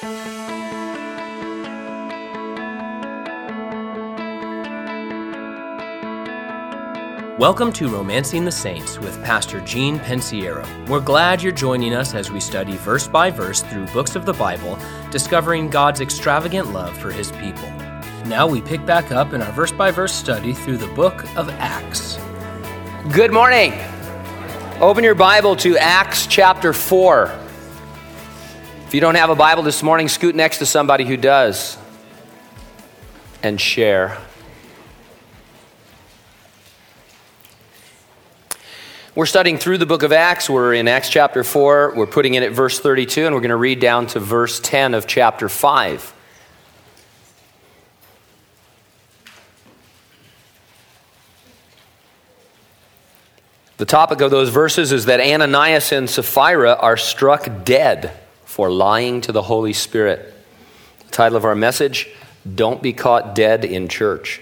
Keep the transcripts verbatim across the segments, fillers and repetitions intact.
Welcome to Romancing the Saints with Pastor Gene Pensiero. We're glad you're joining us as we study verse by verse through books of the Bible, discovering God's extravagant love for His people. Now we pick back up in our verse by verse study through the book of Acts. Good morning. Open your Bible to Acts chapter four. If you don't have a Bible this morning, scoot next to somebody who does and share. We're studying through the book of Acts. We're in Acts chapter four. We're putting in at verse thirty-two, and we're going to read down to verse ten of chapter five. The topic of those verses is that Ananias and Sapphira are struck dead for lying to the Holy Spirit. The title of our message, Don't Be Caught Dead in Church.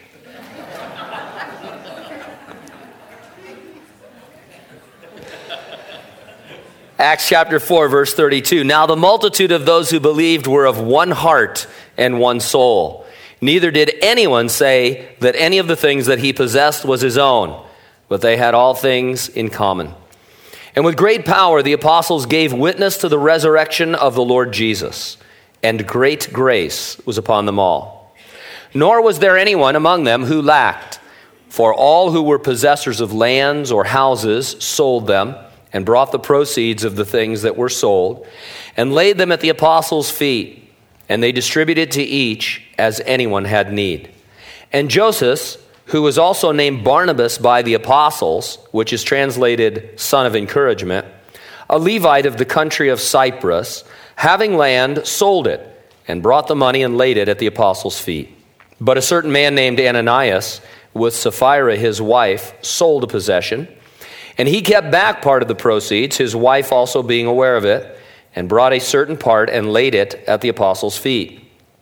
Acts chapter four, verse thirty-two. Now the multitude of those who believed were of one heart and one soul. Neither did anyone say that any of the things that he possessed was his own, but they had all things in common. And with great power the apostles gave witness to the resurrection of the Lord Jesus, and great grace was upon them all. Nor was there anyone among them who lacked, for all who were possessors of lands or houses sold them, and brought the proceeds of the things that were sold, and laid them at the apostles' feet, and they distributed to each as anyone had need. And Joseph, who was also named Barnabas by the apostles, which is translated son of encouragement, a Levite of the country of Cyprus, having land, sold it, and brought the money and laid it at the apostles' feet. But a certain man named Ananias, with Sapphira his wife, sold a possession, and he kept back part of the proceeds, his wife also being aware of it, and brought a certain part and laid it at the apostles' feet.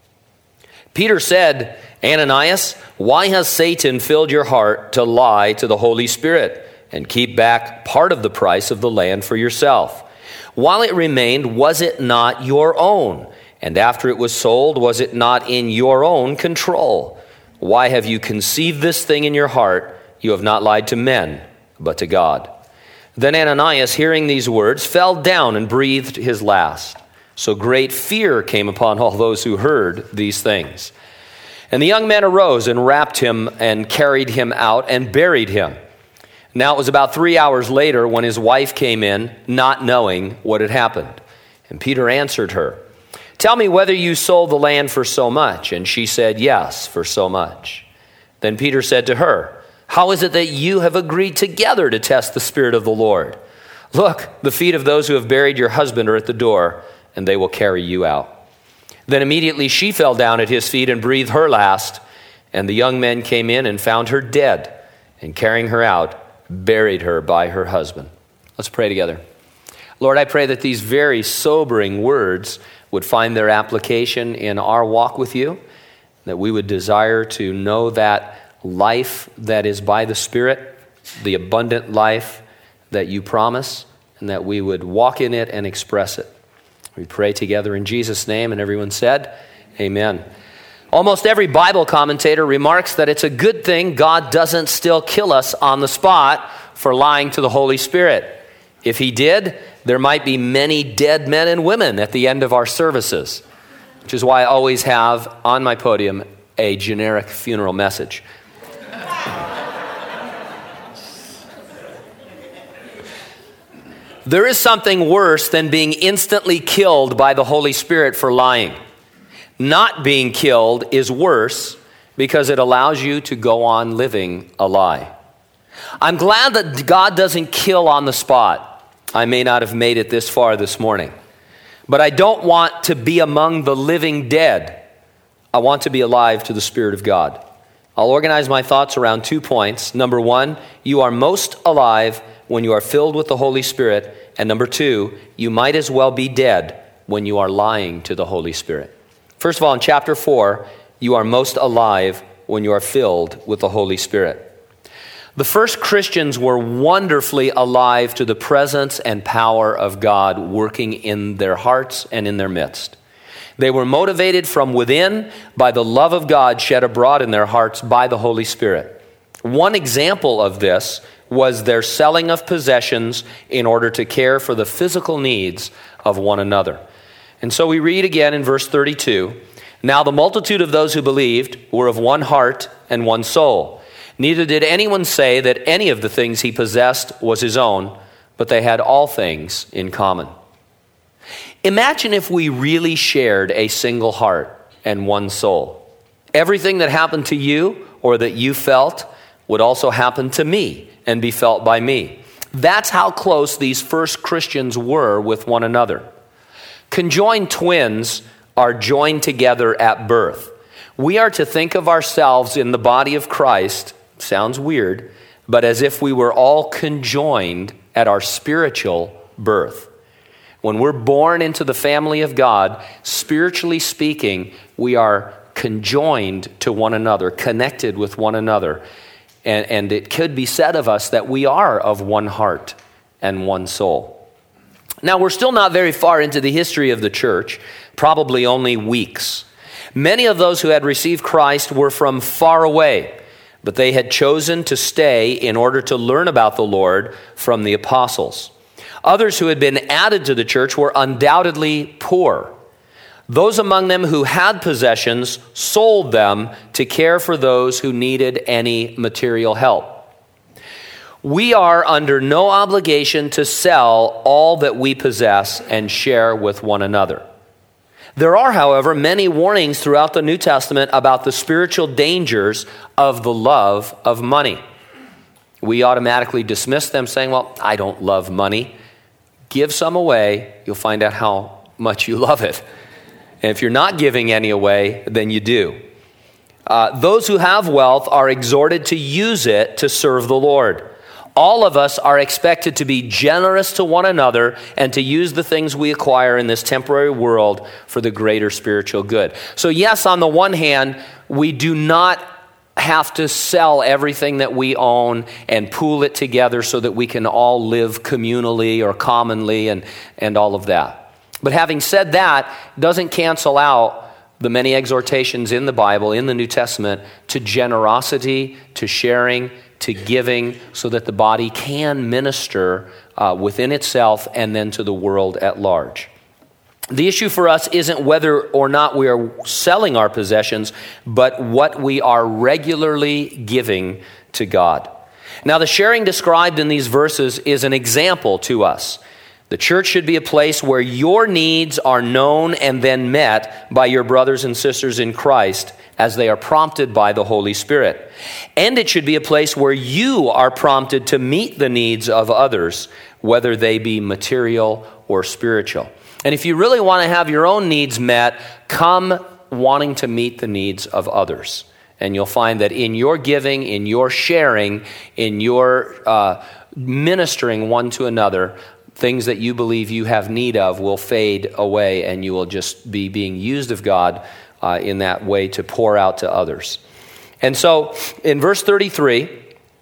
Peter said, Ananias, why has Satan filled your heart to lie to the Holy Spirit and keep back part of the price of the land for yourself? While it remained, was it not your own? And after it was sold, was it not in your own control? Why have you conceived this thing in your heart? You have not lied to men, but to God. Then Ananias, hearing these words, fell down and breathed his last. So great fear came upon all those who heard these things. And the young men arose and wrapped him and carried him out and buried him. Now it was about three hours later when his wife came in, not knowing what had happened. And Peter answered her, Tell me whether you sold the land for so much. And she said, Yes, for so much. Then Peter said to her, How is it that you have agreed together to test the Spirit of the Lord? Look, the feet of those who have buried your husband are at the door, and they will carry you out. Then immediately she fell down at his feet and breathed her last, and the young men came in and found her dead, and carrying her out, buried her by her husband. Let's pray together. Lord, I pray that these very sobering words would find their application in our walk with you, that we would desire to know that life that is by the Spirit, the abundant life that you promise, and that we would walk in it and express it. We pray together in Jesus' name, and everyone said, Amen. Almost every Bible commentator remarks that it's a good thing God doesn't still kill us on the spot for lying to the Holy Spirit. If he did, there might be many dead men and women at the end of our services, which is why I always have on my podium a generic funeral message. There is something worse than being instantly killed by the Holy Spirit for lying. Not being killed is worse because it allows you to go on living a lie. I'm glad that God doesn't kill on the spot. I may not have made it this far this morning, but I don't want to be among the living dead. I want to be alive to the Spirit of God. I'll organize my thoughts around two points. Number one, you are most alive when you are filled with the Holy Spirit. And number two, you might as well be dead when you are lying to the Holy Spirit. First of all, in chapter four, you are most alive when you are filled with the Holy Spirit. The first Christians were wonderfully alive to the presence and power of God working in their hearts and in their midst. They were motivated from within by the love of God shed abroad in their hearts by the Holy Spirit. One example of this was their selling of possessions in order to care for the physical needs of one another. And so we read again in verse thirty-two, "Now the multitude of those who believed were of one heart and one soul. Neither did anyone say that any of the things he possessed was his own, but they had all things in common." Imagine if we really shared a single heart and one soul. Everything that happened to you or that you felt would also happen to me and be felt by me. That's how close these first Christians were with one another. Conjoined twins are joined together at birth. We are to think of ourselves in the body of Christ, sounds weird, but as if we were all conjoined at our spiritual birth. When we're born into the family of God, spiritually speaking, we are conjoined to one another, connected with one another. And, and it could be said of us that we are of one heart and one soul. Now, we're still not very far into the history of the church, probably only weeks. Many of those who had received Christ were from far away, but they had chosen to stay in order to learn about the Lord from the apostles. Others who had been added to the church were undoubtedly poor. Those among them who had possessions sold them to care for those who needed any material help. We are under no obligation to sell all that we possess and share with one another. There are, however, many warnings throughout the New Testament about the spiritual dangers of the love of money. We automatically dismiss them saying, well, I don't love money. Give some away, you'll find out how much you love it. And if you're not giving any away, then you do. Uh, those who have wealth are exhorted to use it to serve the Lord. All of us are expected to be generous to one another and to use the things we acquire in this temporary world for the greater spiritual good. So yes, on the one hand, we do not have to sell everything that we own and pool it together so that we can all live communally or commonly and, and all of that. But having said that, doesn't cancel out the many exhortations in the Bible, in the New Testament, to generosity, to sharing, to giving, so that the body can minister uh, within itself and then to the world at large. The issue for us isn't whether or not we are selling our possessions, but what we are regularly giving to God. Now, the sharing described in these verses is an example to us. The church should be a place where your needs are known and then met by your brothers and sisters in Christ as they are prompted by the Holy Spirit. And it should be a place where you are prompted to meet the needs of others, whether they be material or spiritual. And if you really want to have your own needs met, come wanting to meet the needs of others. And you'll find that in your giving, in your sharing, in your uh, ministering one to another, things that you believe you have need of will fade away, and you will just be being used of God uh, in that way to pour out to others. And so in verse thirty-three,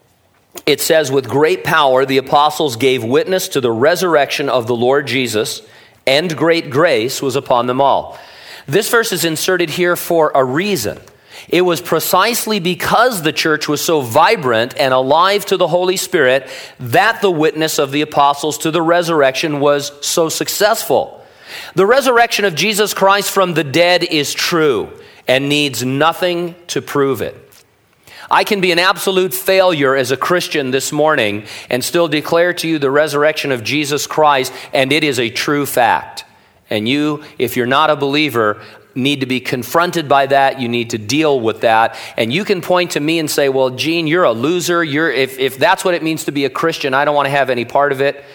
it says, "With great power the apostles gave witness to the resurrection of the Lord Jesus, and great grace was upon them all." This verse is inserted here for a reason. It was precisely because the church was so vibrant and alive to the Holy Spirit that the witness of the apostles to the resurrection was so successful. The resurrection of Jesus Christ from the dead is true and needs nothing to prove it. I can be an absolute failure as a Christian this morning and still declare to you the resurrection of Jesus Christ, and it is a true fact. And you, if you're not a believer, need to be confronted by that. You need to deal with that. And you can point to me and say, well, Gene, you're a loser. You're, if, if that's what it means to be a Christian, I don't want to have any part of it.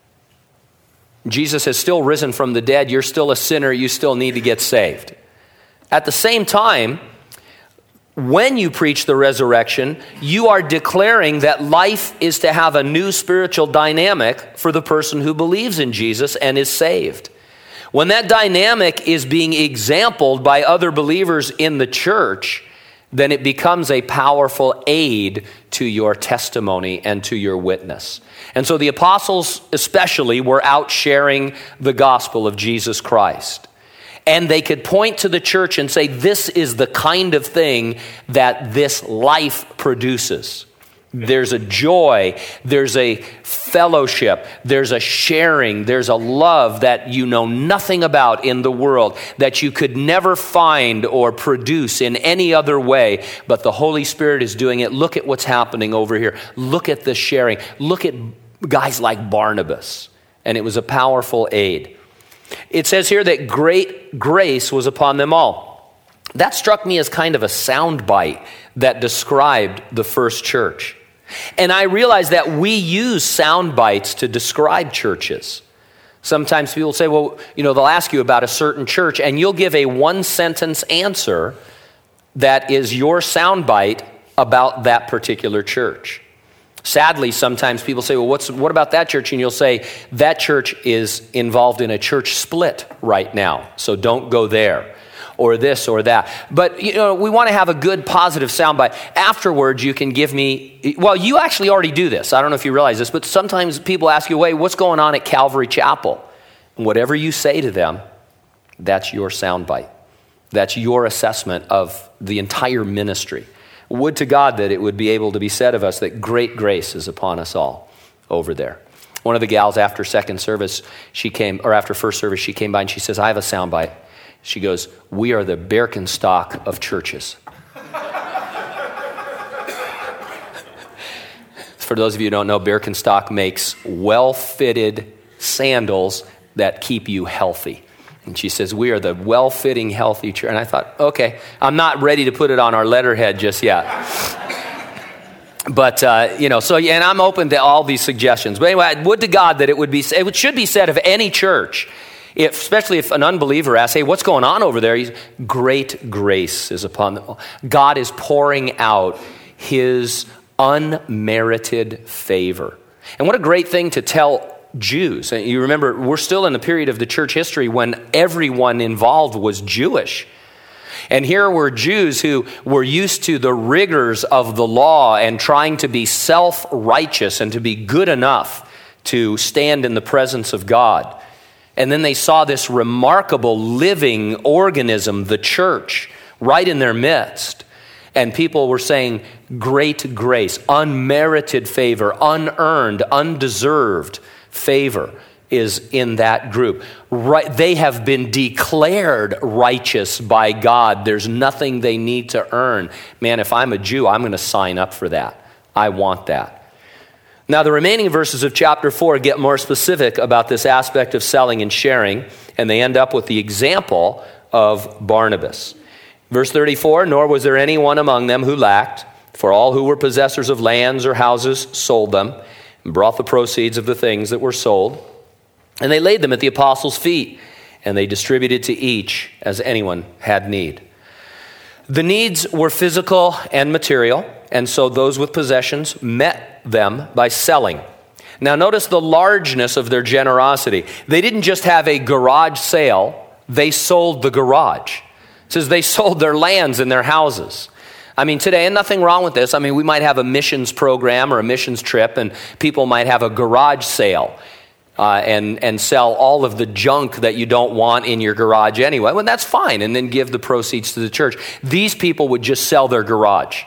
Jesus has still risen from the dead. You're still a sinner. You still need to get saved. At the same time, when you preach the resurrection, you are declaring that life is to have a new spiritual dynamic for the person who believes in Jesus and is saved. When that dynamic is being exampled by other believers in the church, then it becomes a powerful aid to your testimony and to your witness. And so the apostles especially were out sharing the gospel of Jesus Christ. And they could point to the church and say, this is the kind of thing that this life produces. There's a joy, there's a fellowship, there's a sharing, there's a love that you know nothing about in the world, that you could never find or produce in any other way, but the Holy Spirit is doing it. Look at what's happening over here. Look at the sharing. Look at guys like Barnabas. And it was a powerful aid. It says here that great grace was upon them all. That struck me as kind of a soundbite that described the first church. And I realize that we use sound bites to describe churches. Sometimes people say, well, you know, they'll ask you about a certain church, and you'll give a one-sentence answer that is your sound bite about that particular church. Sadly, sometimes people say, well, what's what about that church? And you'll say, that church is involved in a church split right now, so don't go there. Or this or that. But, you know, we want to have a good, positive soundbite. Afterwards, you can give me, well, you actually already do this. I don't know if you realize this, but sometimes people ask you, wait, what's going on at Calvary Chapel? And whatever you say to them, that's your soundbite. That's your assessment of the entire ministry. Would to God that it would be able to be said of us that great grace is upon us all over there. One of the gals after second service, she came, or after first service, she came by and she says, I have a soundbite. She goes, we are the Birkenstock of churches. For those of you who don't know, Birkenstock makes well-fitted sandals that keep you healthy. And she says, we are the well-fitting, healthy church. And I thought, okay, I'm not ready to put it on our letterhead just yet. But, uh, you know, so, and I'm open to all these suggestions. But anyway, would to God that it would be, it should be said of any church, If, especially if an unbeliever asks, hey, what's going on over there? He's, great grace is upon them. God is pouring out his unmerited favor. And what a great thing to tell Jews. And you remember, we're still in the period of the church history when everyone involved was Jewish. And here were Jews who were used to the rigors of the law and trying to be self-righteous and to be good enough to stand in the presence of God. And then they saw this remarkable living organism, the church, right in their midst. And people were saying, great grace, unmerited favor, unearned, undeserved favor is in that group. Right, they have been declared righteous by God. There's nothing they need to earn. Man, if I'm a Jew, I'm going to sign up for that. I want that. Now, the remaining verses of chapter four get more specific about this aspect of selling and sharing, and they end up with the example of Barnabas. Verse thirty-four, nor was there anyone among them who lacked, for all who were possessors of lands or houses sold them, and brought the proceeds of the things that were sold, and they laid them at the apostles' feet, and they distributed to each as anyone had need. The needs were physical and material, and so those with possessions met them by selling. Now notice the largeness of their generosity. They didn't just have a garage sale, they sold the garage. It says they sold their lands and their houses. I mean, today, and nothing wrong with this. I mean, we might have a missions program or a missions trip, and people might have a garage sale uh, and, and sell all of the junk that you don't want in your garage anyway. Well, that's fine, and then give the proceeds to the church. These people would just sell their garage.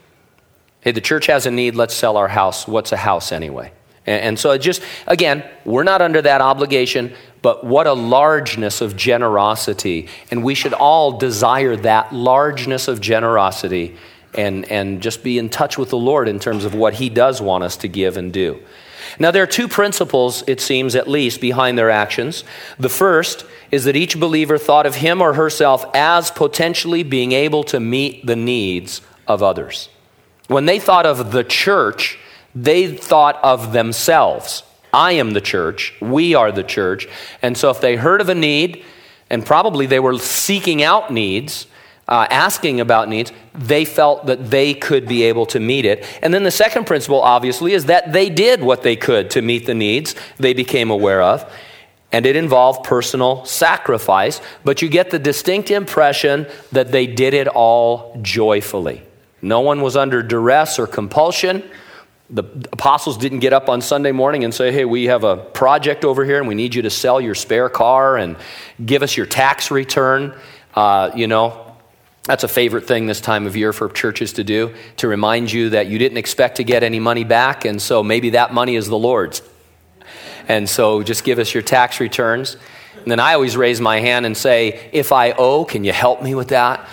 Hey, the church has a need, let's sell our house. What's a house anyway? And, and so it just, again, we're not under that obligation, but what a largeness of generosity. And we should all desire that largeness of generosity and, and just be in touch with the Lord in terms of what he does want us to give and do. Now, there are two principles, it seems at least, behind their actions. The first is that each believer thought of him or herself as potentially being able to meet the needs of others. When they thought of the church, they thought of themselves. I am the church. We are the church. And so if they heard of a need, and probably they were seeking out needs, uh, asking about needs, they felt that they could be able to meet it. And then the second principle, obviously, is that they did what they could to meet the needs they became aware of. And it involved personal sacrifice. But you get the distinct impression that they did it all joyfully. No one was under duress or compulsion. The apostles didn't get up on Sunday morning and say, hey, we have a project over here and we need you to sell your spare car and give us your tax return. Uh, you know, that's a favorite thing this time of year for churches to do, to remind you that you didn't expect to get any money back, and so maybe that money is the Lord's. And so just give us your tax returns. And then I always raise my hand and say, if I owe, can you help me with that?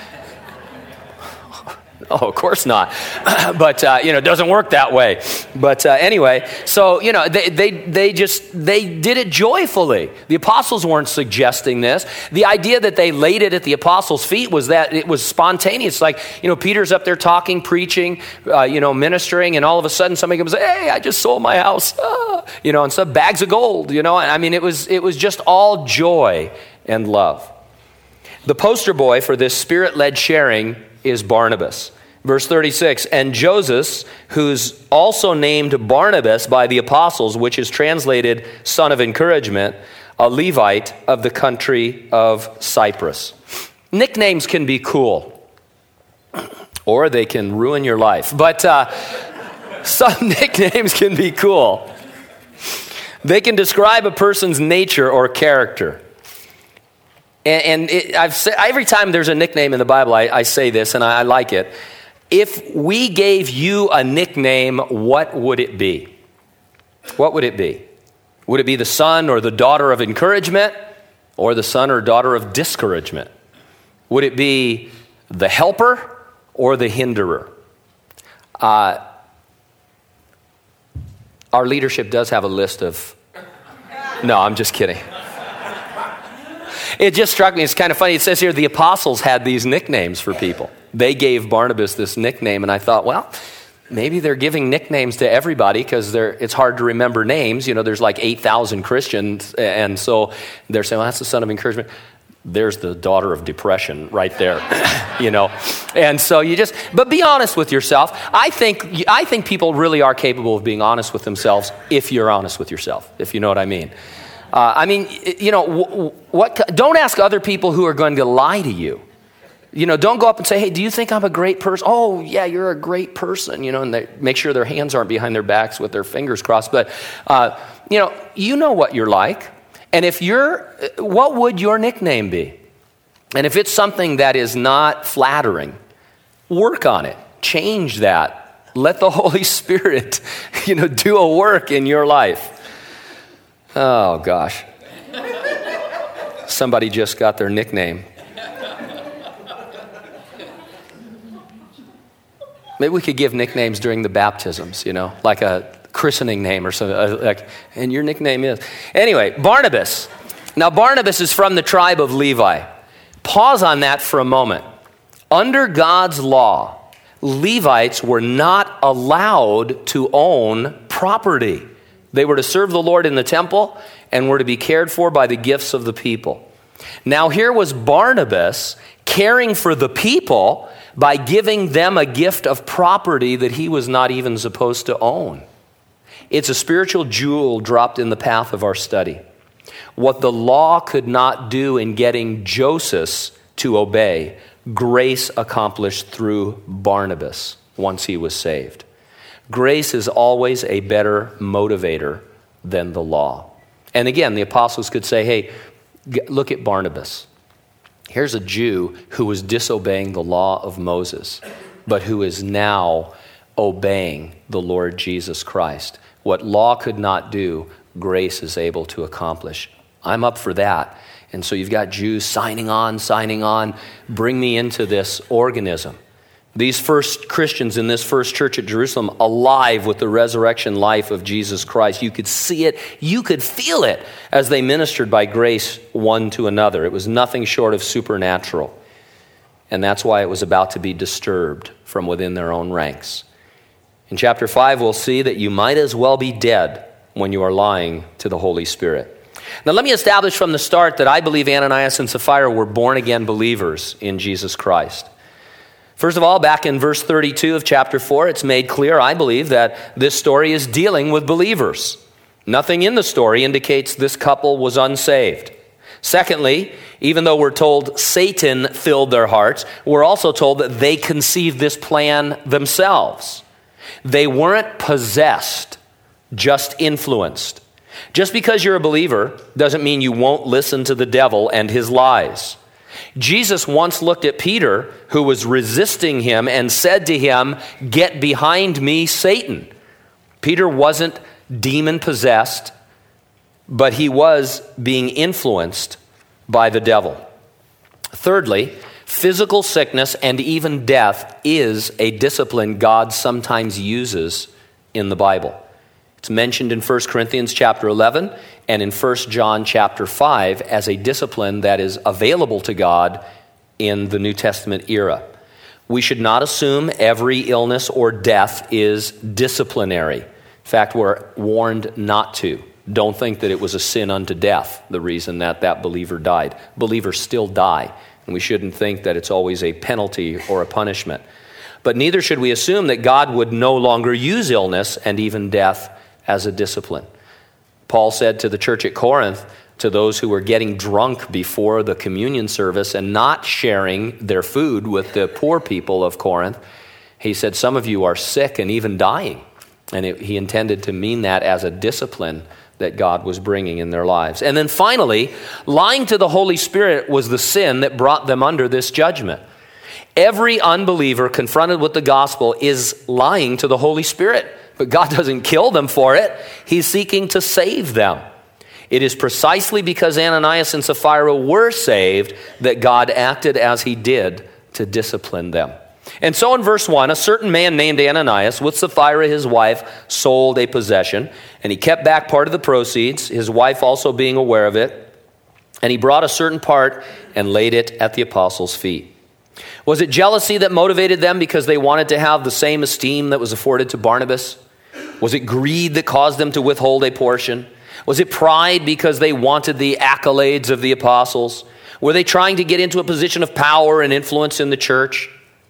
Oh, of course not. But, uh, you know, it doesn't work that way. But uh, anyway, so, you know, they, they they just, they did it joyfully. The apostles weren't suggesting this. The idea that they laid it at the apostles' feet was that it was spontaneous. Like, you know, Peter's up there talking, preaching, uh, you know, ministering, and all of a sudden somebody comes, hey, I just sold my house, ah, you know, and some bags of gold, you know. I mean, it was it was just all joy and love. The poster boy for this spirit-led sharing is Barnabas. Verse thirty-six, and Joseph, who's also named Barnabas by the apostles, which is translated son of encouragement, a Levite of the country of Cyprus. Nicknames can be cool, or they can ruin your life. But uh, some nicknames can be cool. They can describe a person's nature or character. And, and it, I've said, every time there's a nickname in the Bible, I, I say this, and I, I like it. If we gave you a nickname, what would it be? What would it be? Would it be the son or the daughter of encouragement, or the son or daughter of discouragement? Would it be the helper or the hinderer? Uh, our leadership does have a list of... No, I'm just kidding. It just struck me, it's kind of funny. It says here the apostles had these nicknames for people. They gave Barnabas this nickname, and I thought, well, maybe they're giving nicknames to everybody because it's hard to remember names. You know, there's like eight thousand Christians, and so they're saying, well, that's the son of encouragement. There's the daughter of depression right there, you know. And so you just, but be honest with yourself. I think I think people really are capable of being honest with themselves if you're honest with yourself, if you know what I mean. Uh, I mean, you know, what? Don't ask other people who are going to lie to you. You know, don't go up and say, hey, do you think I'm a great person? Oh, yeah, you're a great person, you know, and they make sure their hands aren't behind their backs with their fingers crossed. But, uh, you know, you know what you're like. And if you're, what would your nickname be? And if it's something that is not flattering, work on it. Change that. Let the Holy Spirit, you know, do a work in your life. Oh, gosh. Somebody just got their nickname. Maybe we could give nicknames during the baptisms, you know, like a christening name or something. Like, and your nickname is. Anyway, Barnabas. Now, Barnabas is from the tribe of Levi. Pause on that for a moment. Under God's law, Levites were not allowed to own property. They were to serve the Lord in the temple and were to be cared for by the gifts of the people. Now, here was Barnabas caring for the people by giving them a gift of property that he was not even supposed to own. It's a spiritual jewel dropped in the path of our study. What the law could not do in getting Joseph to obey, grace accomplished through Barnabas once he was saved. Grace is always a better motivator than the law. And again, the apostles could say, hey, look at Barnabas. Here's a Jew who was disobeying the law of Moses, but who is now obeying the Lord Jesus Christ. What law could not do, grace is able to accomplish. I'm up for that. And so you've got Jews signing on, signing on. Bring me into this organism. These first Christians in this first church at Jerusalem, alive with the resurrection life of Jesus Christ. You could see it, you could feel it as they ministered by grace one to another. It was nothing short of supernatural. And that's why it was about to be disturbed from within their own ranks. In chapter five, we'll see that you might as well be dead when you are lying to the Holy Spirit. Now, let me establish from the start that I believe Ananias and Sapphira were born-again believers in Jesus Christ. First of all, back in verse thirty-two of chapter four, it's made clear, I believe, that this story is dealing with believers. Nothing in the story indicates this couple was unsaved. Secondly, even though we're told Satan filled their hearts, we're also told that they conceived this plan themselves. They weren't possessed, just influenced. Just because you're a believer doesn't mean you won't listen to the devil and his lies. Jesus once looked at Peter, who was resisting him, and said to him, "Get behind me, Satan." Peter wasn't demon-possessed, but he was being influenced by the devil. Thirdly, physical sickness and even death is a discipline God sometimes uses in the Bible. It's mentioned in First Corinthians chapter eleven and in First John chapter five as a discipline that is available to God in the New Testament era. We should not assume every illness or death is disciplinary. In fact, we're warned not to. Don't think that it was a sin unto death, the reason that that believer died. Believers still die, and we shouldn't think that it's always a penalty or a punishment. But neither should we assume that God would no longer use illness and even death as a discipline. Paul said to the church at Corinth, to those who were getting drunk before the communion service and not sharing their food with the poor people of Corinth, he said, "Some of you are sick and even dying." And it, he intended to mean that as a discipline that God was bringing in their lives. And then finally, lying to the Holy Spirit was the sin that brought them under this judgment. Every unbeliever confronted with the gospel is lying to the Holy Spirit, but God doesn't kill them for it. He's seeking to save them. It is precisely because Ananias and Sapphira were saved that God acted as he did to discipline them. And so in verse one, a certain man named Ananias, with Sapphira his wife, sold a possession, and he kept back part of the proceeds, his wife also being aware of it, and he brought a certain part and laid it at the apostles' feet. Was it jealousy that motivated them because they wanted to have the same esteem that was afforded to Barnabas? Was it greed that caused them to withhold a portion? Was it pride because they wanted the accolades of the apostles? Were they trying to get into a position of power and influence in the church?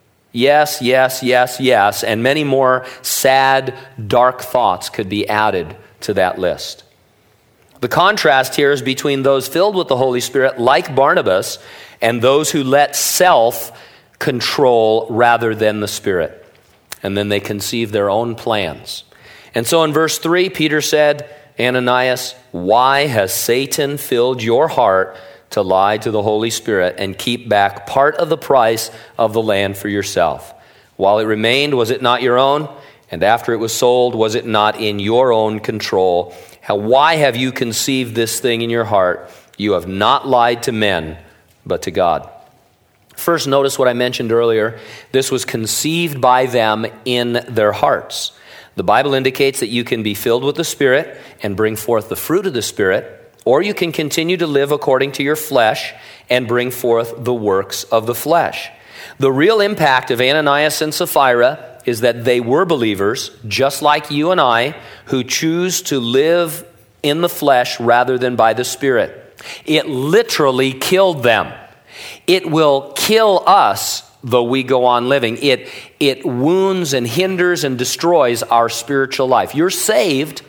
Yes, yes, yes, yes, and many more sad, dark thoughts could be added to that list. The contrast here is between those filled with the Holy Spirit, like Barnabas, and those who let self control rather than the Spirit. And then they conceive their own plans. And so in verse three, Peter said, "Ananias, why has Satan filled your heart to lie to the Holy Spirit and keep back part of the price of the land for yourself? While it remained, was it not your own? And after it was sold, was it not in your own control? How, why have you conceived this thing in your heart? You have not lied to men, but to God." First, notice what I mentioned earlier. This was conceived by them in their hearts. The Bible indicates that you can be filled with the Spirit and bring forth the fruit of the Spirit, or you can continue to live according to your flesh and bring forth the works of the flesh. The real impact of Ananias and Sapphira is that they were believers, just like you and I, who choose to live in the flesh rather than by the Spirit. It literally killed them. It will kill us, though we go on living. It, it wounds and hinders and destroys our spiritual life. You're saved,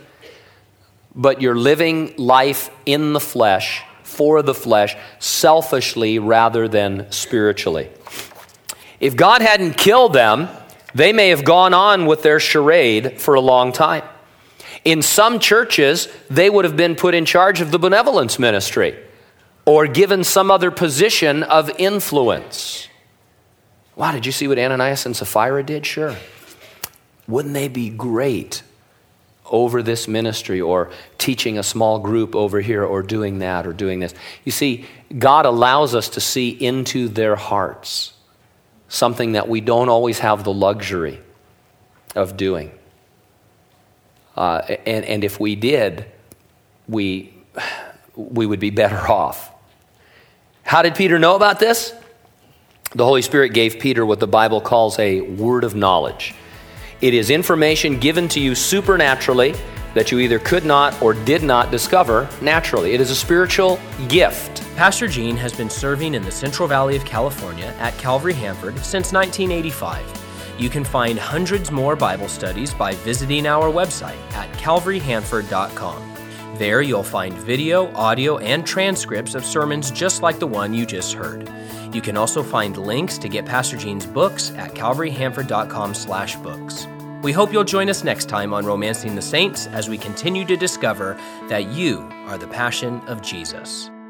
but you're living life in the flesh, for the flesh, selfishly rather than spiritually. If God hadn't killed them, they may have gone on with their charade for a long time. In some churches, they would have been put in charge of the benevolence ministry or given some other position of influence. Wow, did you see what Ananias and Sapphira did? Sure. Wouldn't they be great over this ministry or teaching a small group over here or doing that or doing this? You see, God allows us to see into their hearts, something that we don't always have the luxury of doing. Uh, and, and if we did, we, we would be better off. How did Peter know about this? The Holy Spirit gave Peter what the Bible calls a word of knowledge. It is information given to you supernaturally that you either could not or did not discover naturally. It is a spiritual gift. Pastor Gene has been serving in the Central Valley of California at Calvary Hanford since nineteen eighty-five. You can find hundreds more Bible studies by visiting our website at calvary hanford dot com. There you'll find video, audio, and transcripts of sermons just like the one you just heard. You can also find links to get Pastor Gene's books at calvary hanford dot com slash books. We hope you'll join us next time on Romancing the Saints as we continue to discover that you are the passion of Jesus.